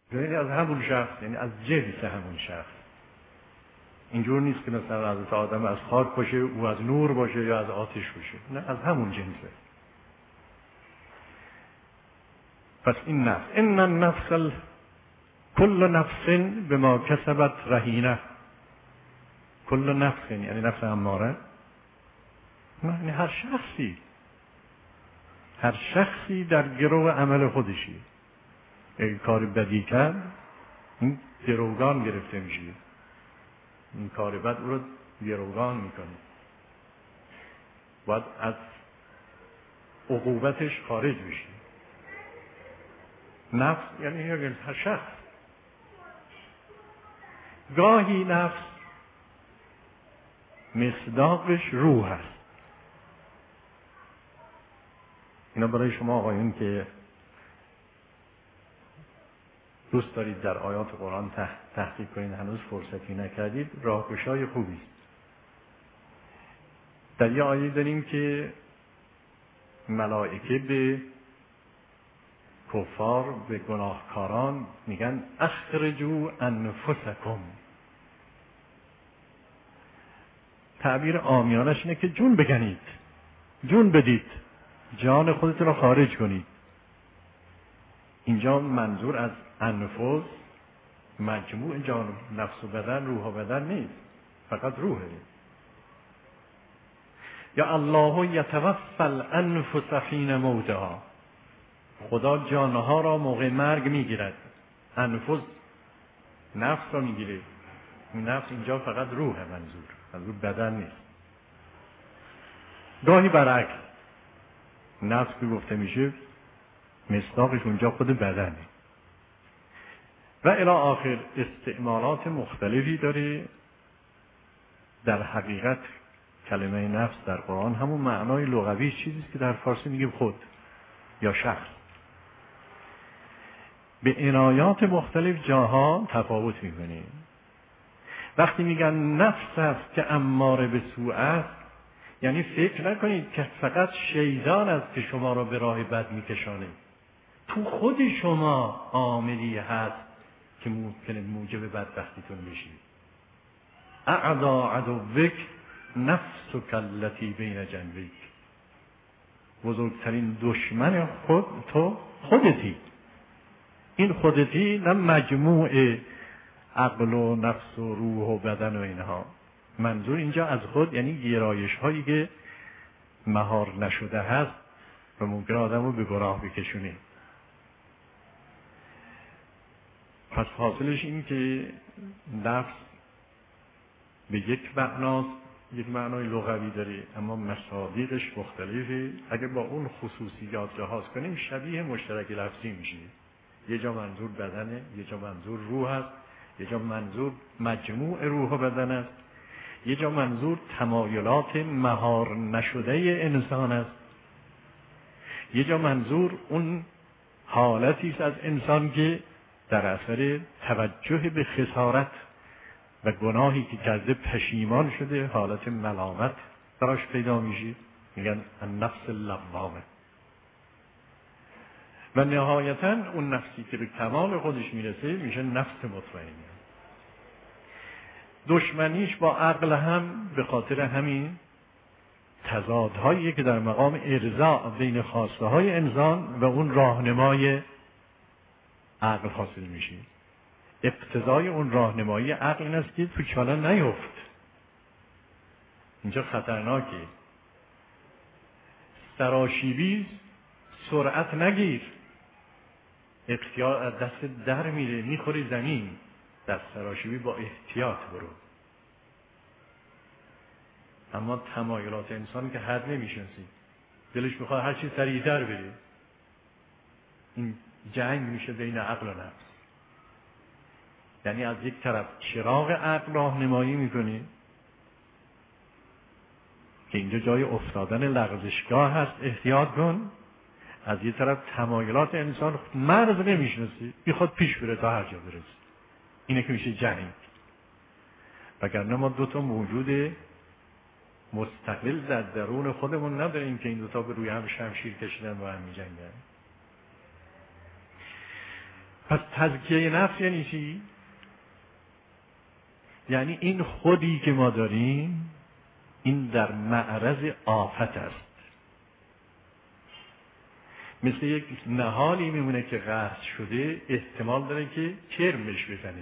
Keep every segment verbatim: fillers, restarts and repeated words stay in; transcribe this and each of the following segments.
یعنی از همون شخص، یعنی از جنس همون شخص. اینجور نیست که مثلا حضرت آدم از خاک باشه، او از نور باشه یا از آتش باشه، نه، از همون جنسه. پس این نفس، ان النفس ال... کل نفس بما کسبت رهینه. کل نفس یعنی نفس اماره، یعنی هر شخصی، هر شخصی در گرو عمل خودشی. اگه کار بدی کرد، این گروگان گرفته میشه، این کار بد او رو گروگان میکنه، باید از عقوبتش خارج بشه. نفس یعنی هر شخص. گاهی نفس مصداقش روح است. اینا برای شما آقایون که دوست دارید در آیات قرآن تحقیق کنید، هنوز فرصتی نکردید، راهگشای خوبی است. در یه آیه داریم که ملائکه به کفار، به گناهکاران میگن اخرجوا انفسکم. تعبیر عامیانش اینه که جون بگنید، جون بدید، جان خودتون رو خارج کنید. اینجا منظور از انفس مجموع جان، نفس و بدن، روح و بدن نیست، فقط روحه. یا الله یتوفی الانفس حین موتها، خدا جانها را موقع مرگ میگیرد. انفس نفس را میگیره، نفس اینجا فقط روحه، منظور منظور بدن نیست. گاهی برعکس، نفس که گفته میشه مصداقش اونجا خود بدنه. و الی آخر استعمالات مختلفی داره. در حقیقت کلمه نفس در قرآن همون معنای لغوی چیزی است که در فارسی میگیم خود یا شخص. به عنایات مختلف جاها تفاوت میکنه. وقتی میگن نفس است که اماره به سوء است، یعنی فکر نکنید که فقط شیطان است که شما را به راه بد میکشانه. تو خود شما عاملی هست که ممکنه موجب بدبختیتون بشید. اعدا عدوک نفسک التی بین جنبیک. بزرگترین دشمن خود تو خودتی. این خودتی نه مجموع عقل و نفس و روح و بدن و اینها. منظور اینجا از خود یعنی گرایش هایی که مهار نشده هست و ممکن آدم رو به گناه بکشونه. پس حاصلش این که نفس به یک معناست، یک معنای لغوی داره، اما مصادیقش مختلفه. اگه با اون خصوصیات لحاظ کنیم شبیه مشترک لفظی میشه. یه جا منظور بدنه، یه جا منظور روح است، یه جا منظور مجموع روح و بدن است، یه جا منظور تمایلات مهار نشده انسان است، یه جا منظور اون حالتی است از انسان که در اثر توجه به خسارت و گناهی که کرده پشیمان شده، حالت ملامت براش پیدا میشه، میگن النفس اللوامه. و نهایتاً اون نفسی که به کمال خودش میرسه میشه نفس مطمئنه. دشمنیش با عقل هم به خاطر همین تضادهایی که در مقام ارضاء بین خواسته های انسان و اون راهنمای عقل حاصل میشه. اقتضای اون راهنمایی عقل این است که تو چاله نیفت. اینجا خطرناکه. سراشیبی سرعت نگیر، اختیار از دست در میره، میخوری زمین. در سراشیبی با احتیاط برو. اما تمایلات انسان که حد نمیشنسی، دلش میخواد هر چی سریعتر بره. این جنگ میشه بین عقل و نفس. یعنی از یک طرف چراغ عقل راهنمایی میکنه که اینجا جای افتادن لغزشگاه هست، احتیاط کن. از یک طرف تمایلات انسان مرز نمیشنسی، میخواد پیش بره تا هر جا برسه. اینه که میشه جنگ. وگرنه ما دوتا موجود مستقل در درون خودمون نداریم که این دوتا به روی هم شمشیر کشیدن و هم میجنگن. پس تزکیه نفس یعنی چی؟ یعنی این خودی که ما داریم این در معرض آفت است. مثل یک نهالی میمونه که قرض شده، احتمال داره که کرمش بزنه،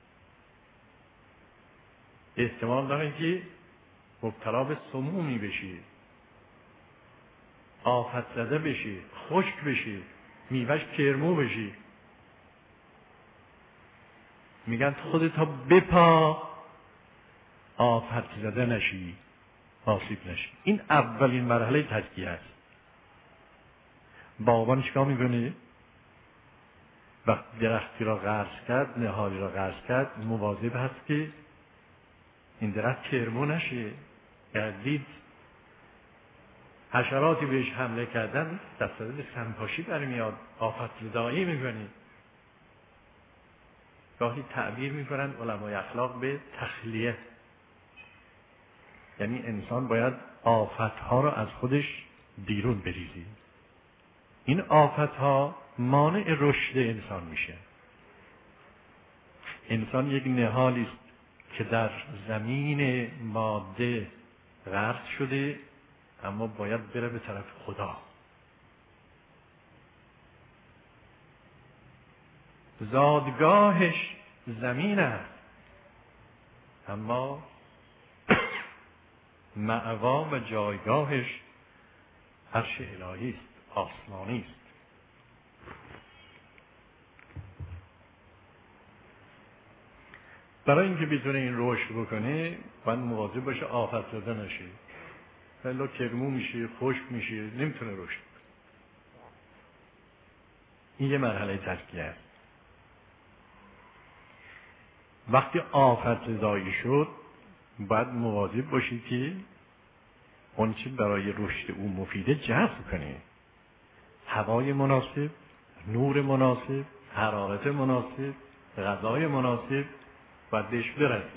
احتمال داره که مبتلا به سمومی بشه، آفت زده بشه، خشک بشه، میوهش کرمو بشه. میگن خودتا بپا آفت زده نشی، آسیب نشی. این اولین مرحله تزکیه است. باغبان چیکار میکنه؟ وقتی درختی را غرس کرد، نهالی را غرس کرد، مواظب هست که این درخت کرمو نشه. دید حشراتی بهش حمله کردن، دست به سمپاشی برمیاد، آفت زدایی میکنه. گاهی تعبیر میکنن علمای اخلاق به تخلیه، یعنی انسان باید آفتها را از خودش بیرون بریزه. این آفتها مانع رشد انسان میشه. انسان یک نهالی است که در زمین ماده غرس شده، اما باید بره به طرف خدا. زادگاهش زمین است، اما مأوا و جایگاهش عرش الهی است، آسمانی است. برای اینکه بتونه این رشد بکنه باید مواظب باشه آفت زده نشه. ولی کرمو میشه، خشک میشه، نمیتونه رشد کنه. این یه مرحله تزکیه است. وقتی آفت زدایی شد باید مواظب باشید که اون چی برای رشد او مفیده جذب کنه. هوای مناسب، نور مناسب، حرارت مناسب، غذای مناسب باید بهش برسه.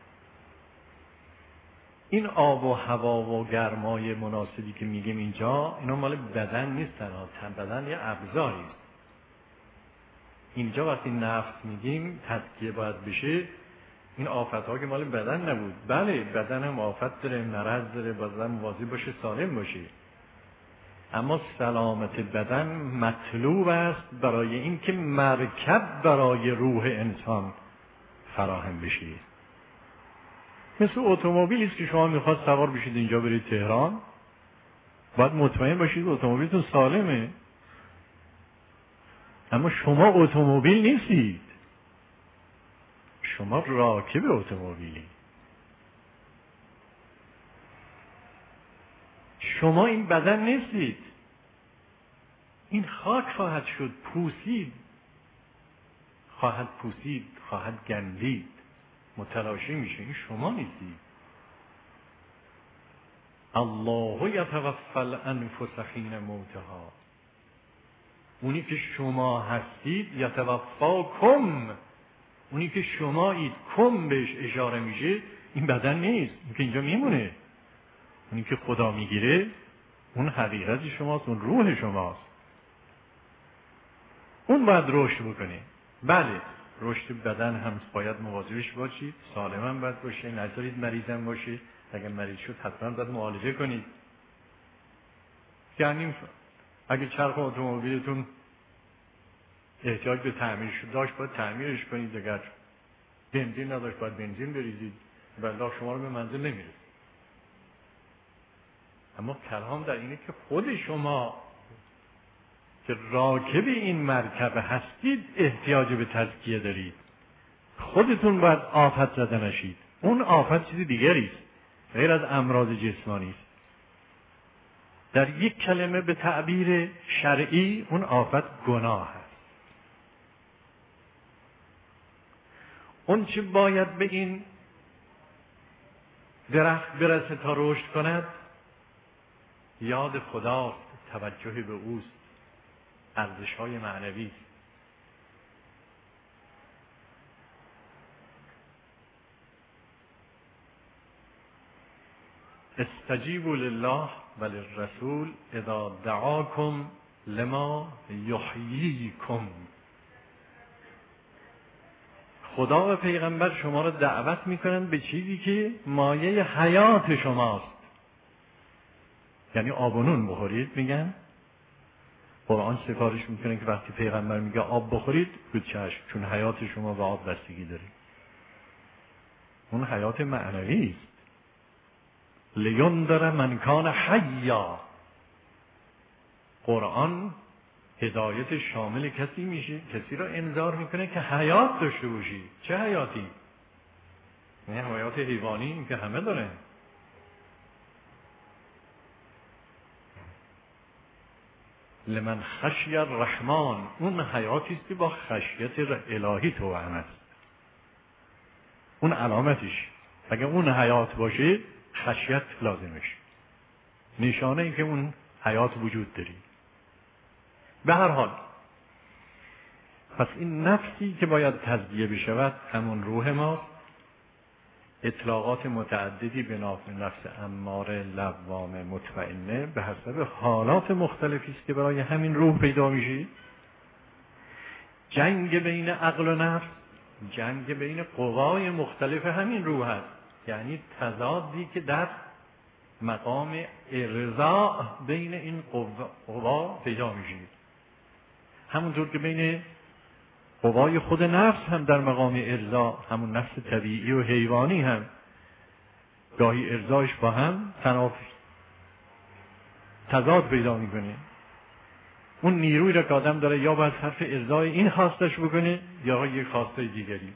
این آب و هوا و گرمای مناسبی که میگیم اینجا، اینا مال بدن نیستن، بدن یه ابزاری است. اینجا وقتی نفس میگیم تزکیه باید بشه، این آفت ها که مال بدن نبود. بله بدن هم آفت داره، مرض داره، باید مواظب باشه سالم باشه، اما سلامت بدن مطلوب است برای اینکه مرکب برای روح انسان فراهم بشه. مثل اتومبیلی است که شما میخواد سوار بشید اینجا برید تهران، باید مطمئن باشید اتومبیلتون سالمه. اما شما اتومبیل نیستید، شما راکب اتومبیلی. شما این بدن نیستید. این خاک خواهد شد، پوسید، خواهد پوسید، خواهد گندید، متلاشی میشه. این شما نیستید. الله یتوفی الانفس حین موتها. اونی که شما هستید یتوفاکم، اونی که شمایید، کم بهش اشاره میشه، این بدن نیست، این که اینجا میمونه. اونی که خدا میگیره اون حقیقت شماست، اون روح شماست. اون باید رشد بکنه. بله رشد بدن هم باید مواظبش باشید، سالم هم باید باشه، نذارید مریض هم باشه. اگر مریض شد حتما باید معالجه کنید. یعنی اگه چرخ اتومبیلتون احتیاج به تعمیر شد داشت باید تعمیرش کنید، اگر بنزین نداشت باید بنزین بریزید، والله شما رو به منزل نمیرسید. اما کلام در اینه که خود شما که راکب این مرکب هستید احتیاج به تزکیه دارید. خودتون باید آفت زده نشید. اون آفت چیزی دیگری است غیر از امراض جسمانی است. در یک کلمه به تعبیر شرعی اون آفت گناه است. اون چه باید به این درخت برسه تا رشد کند، یاد خداست، توجه به اوست، ارزش‌های معنوی است. استجیبوا لله و للرسول اذا دعاکم لما یحییکم. خدا و پیغمبر شما را دعوت میکنن به چیزی که مایه حیات شماست. یعنی آب و نون بخورید میگن. قرآن سفارش میکنه که وقتی پیغمبر میگه آب بخورید گوید چشم، چون حیات شما به آب بستگی داره. اون حیات معنوی است. لینذر من کان حیا. قرآن هدایت شامل کسی میشه، کسی را انذار میکنه که حیات داشته باشی. چه حیاتی؟ نه حیات حیوانی، این که همه داره. لمن خشی الرحمن، اون حیاتی است که با خشیت الهی توأم است. اون علامتش. اگه اون حیات باشه خشیت لازمش، نشانه ای که اون حیات وجود داری. به هر حال پس این نفسی که باید تزکیه بشود همون روح ما. اطلاقات متعددی به نفس اماره، لوامه، مطمئنه به حسب حالات مختلفی است که برای همین روح پیدا میشه. جنگ بین عقل و نفس، جنگ بین قوای مختلف همین روح هست. یعنی تضادی که در مقام ارضاء بین این قوا پیدا میشه. همونطور که بین قوای خود نفس هم در مقام ارضاء، همون نفس طبیعی و حیوانی هم گاهی ارضاش با هم تنافی تضاد پیدا میکنه. اون نیروی را که آدم داره یا باید صرف ارضای این خواستش بکنه یا یک خواسته دیگری.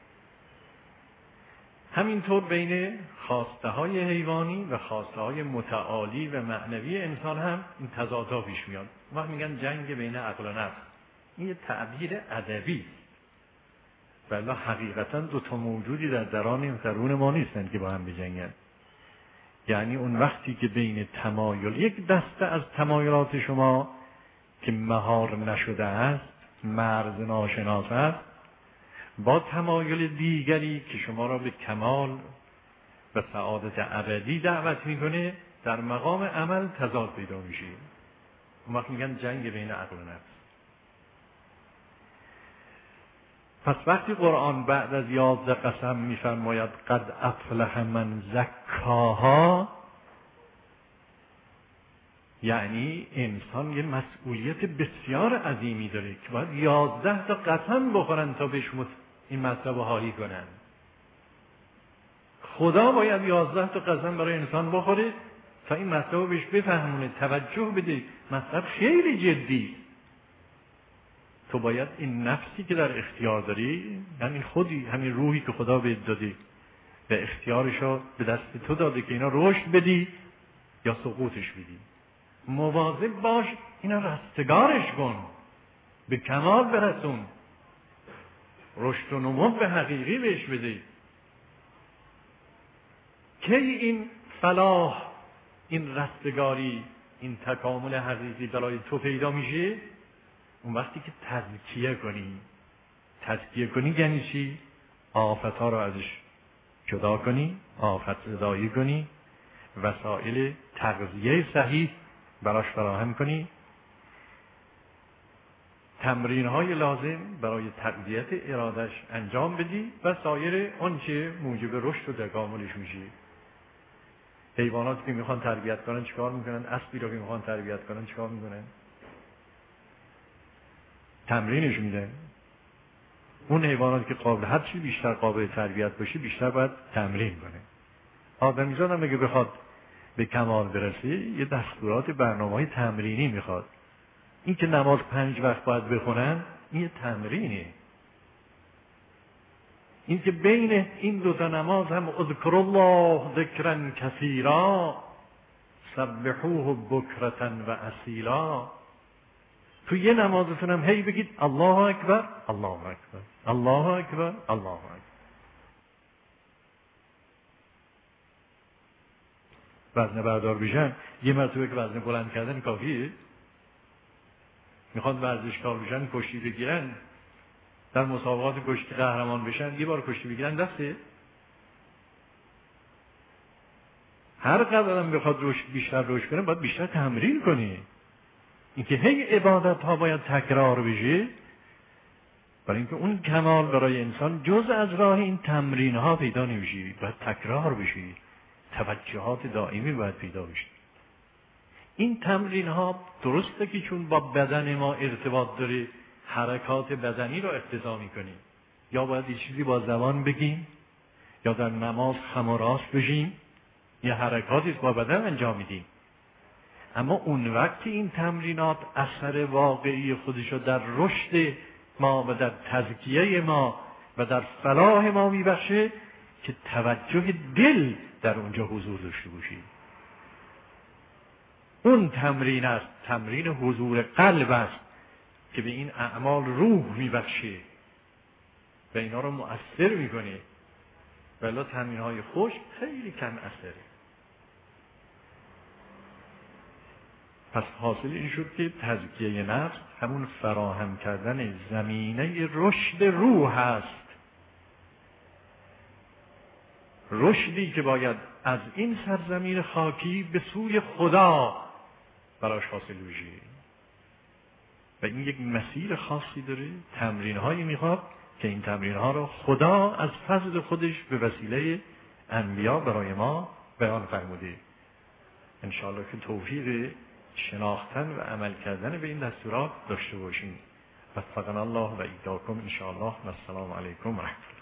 همینطور بین خواسته های حیوانی و خواسته های متعالی و معنوی انسان هم این تضادها پیش میاد. وقت میگن جنگ بین عقل و نفس. این یه تعبیر ادبی، ولی حقیقتا دو تا موجودی در درون درون ما نیستن که با هم بجنگن. یعنی اون وقتی که بین تمایل، یک دسته از تمایلات شما که مهار نشده است، مرز ناشناس است، با تمایل دیگری که شما را به کمال و سعادت ابدی دعوت میکنه، در مقام عمل تضاد پیدا میشه. اون وقت میگن جنگ بین عقل و نفس. پس وقتی قرآن بعد از یازده قسم میفرماید قد افلح من زکاها، یعنی انسان یه مسئولیت بسیار عظیمی داره که باید یازده تا قسم بخورن تا بهش این مطلب رو حالی کنن. خدا باید یازده تا قسم برای انسان بخوره تا این مطلب رو بهش بفهمونه، توجه بده. مطلب خیلی جدی. تو باید این نفسی که در اختیار داری، یعنی خودی، همین روحی که خدا بهت داده و اختیارشو به دست تو داده که اینا رشد بدی یا سقوطش بدی، مواظب باش اینا رستگارش کن، به کمال برسون، رشد و نمو به حقیقی بهش بده. کی این فلاح، این رستگاری، این تکامل حقیقی برای تو پیدا میشه؟ اون وقتی که تزکیه کنی. تزکیه کنی یعنی چی؟ آفتها رو ازش جدا کنی، آفت زدایی کنی، وسایل تغذیه صحیح براش فراهم کنی، تمرین های لازم برای تقویت ارادش انجام بدی و سایر آنچه موجب رشد و تکاملش میشه. حیوانات که میخوان تربیت کنن چیکار میکنن؟ اسبی رو که میخوان تربیت کنن چیکار میکنن؟ تمرینش میدن. اون حیوانات که قابل، هر چی بیشتر قابل تربیت باشه بیشتر باید تمرین کنه. آدمیزاد هم اگه بخواد به کمال برسه یه دستورات برنامه‌های تمرینی میخواد. این که نماز پنج وقت باید بخونن این یه تمرینه. این که بین این دو تا نماز هم اذکر الله ذکرا کثیرا سبحوه بکرة و اصیلا، تو یه نمازتون هم هی بگید الله اکبر الله اکبر الله اکبر الله اکبر. وزنه بردار بشن یه مرتبه که وزنه بلند کردن کافیه؟ میخواد ورزشکار بشن، کشتی بگیرن، در مسابقات کشتی قهرمان بشن، یه بار کشتی بگیرن دسته؟ هر قدرم بخواد رشد بیشتر رشد کنه باید بیشتر تمرین کنی. اینکه هی عبادت ها باید تکرار بشه برای اینکه اون کمال برای انسان جز از راه این تمرین ها پیدا نمیشه، باید تکرار بشه، توجهات دائمی باید پیدا بشه. این تمرین ها درسته که چون با بدن ما ارتباط داره حرکات بدنی رو اقتضا میکنیم، یا باید یه چیزی با زبان بگیم، یا در نماز خم و راست بشیم، یا حرکاتی با بدن انجام میدیم. اما اون وقت این تمرینات اثر واقعی خودشو در رشد ما و در تزکیه ما و در فلاح ما میبخشه که توجه دل در اونجا حضور داشته باشه. اون تمرین است، تمرین حضور قلب است که به این اعمال روح میبخشه و اینا رو مؤثر میکنه. ولی تمرین های خوش خیلی کم اثره. پس حاصل این شد که تزکیه نفس همون فراهم کردن زمینه رشد روح است، رشدی که باید از این سرزمین خاکی به سوی خدا براش حاصل بشه و این یک مسیر خاصی داره، تمرین هایی میخواد که این تمرین ها رو خدا از فضل خودش به وسیله انبیا برای ما بیان فرموده. انشاءالله که توفیق شناختن و عمل کردن به این دستورات داشته باشیم. وفقنا الله و ایاکم انشاءالله. و السلام علیکم و رحمت الله.